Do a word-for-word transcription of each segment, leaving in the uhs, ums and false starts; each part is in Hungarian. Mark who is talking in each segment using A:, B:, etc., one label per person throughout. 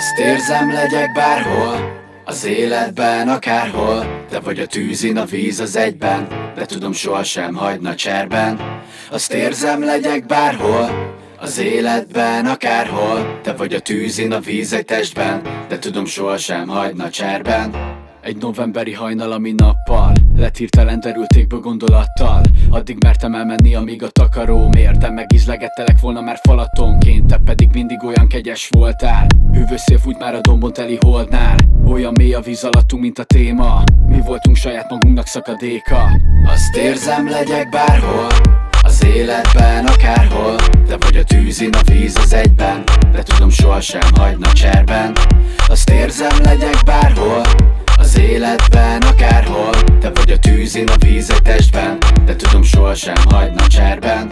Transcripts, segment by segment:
A: Azt érzem, legyek bárhol az életben, akárhol. Te vagy a tűzin, a víz az egyben, de tudom, sohasem hagyna cserben. Azt érzem, legyek bárhol az életben, akárhol. Te vagy a tűzin, a víz egy testben, de tudom, sohasem hagyna cserben. Egy novemberi hajnal, ami nappal lett hirtelen derültékből gondolattal. Addig mertem elmenni, amíg a takaróm ért, de megízlegettelek volna már falatonként. Te pedig mindig olyan kegyes voltál. Hűvös szél fújt már a dombon teli holdnál. Olyan mély a víz alattunk, mint a téma. Mi voltunk saját magunknak szakadéka. Azt érzem, legyek bárhol az életben, akárhol. Te vagy a tűzin, a víz az egyben, de tudom, sohasem hagyna cserben. Azt érzem, legyek bárhol az életben, akárhol. Te vagy a tűzin, a víz egy testben, de tudom, sohasem hagyna cserben.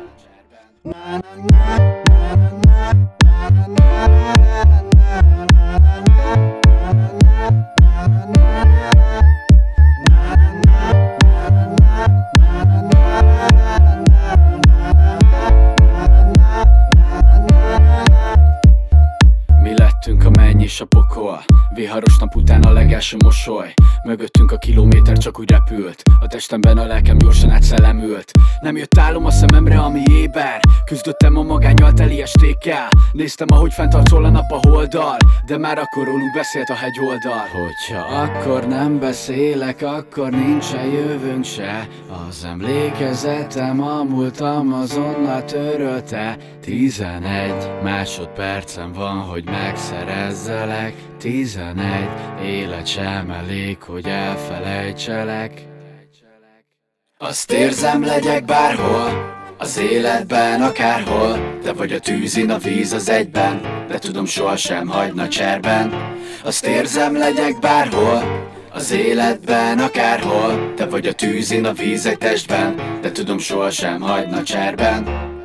A: Mi lettünk a menny és a pokol, viharos nap után a legelső mosoly. Mögöttünk a kilométer csak úgy repült, a testemben a lelkem gyorsan átszellemült. Nem jött álom a szememre, ami éber, küzdöttem a magánnyal teli estékkel. Néztem, ahogy fenntartol a nap a holdal, de már akkor rólunk beszélt a hegyoldal. Hogyha akkor nem beszélek, akkor nincsen jövőnk se. Az emlékezetem a múltam azonnal törölte. Tizenegy másodpercem van, hogy megszerezzelek. Tizenegy élet sem elég, hogy elfelejtselek. Azt érzem, legyek bárhol az életben, akárhol. Te vagy a tűzin, a víz az egyben, de tudom, sohasem hagyna cserben. Azt érzem, legyek bárhol az életben, akárhol. Te vagy a tűzin, a víz egy testben, de tudom, sohasem hagyna cserben.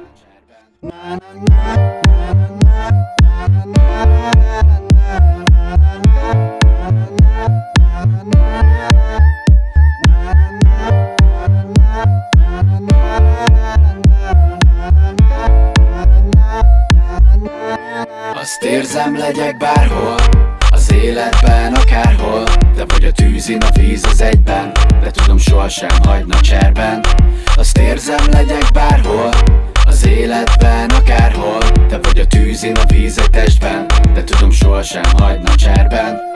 A: Azt érzem, legyek bárhol az életben, akárhol. Te vagy a tűzin, a víz az egyben, de tudom, sohasem hagyna cserben. Azt érzem, legyek bárhol az életben, akárhol. Te vagy a tűzin, a víz egy testben, de tudom, sohasem hagyna cserben.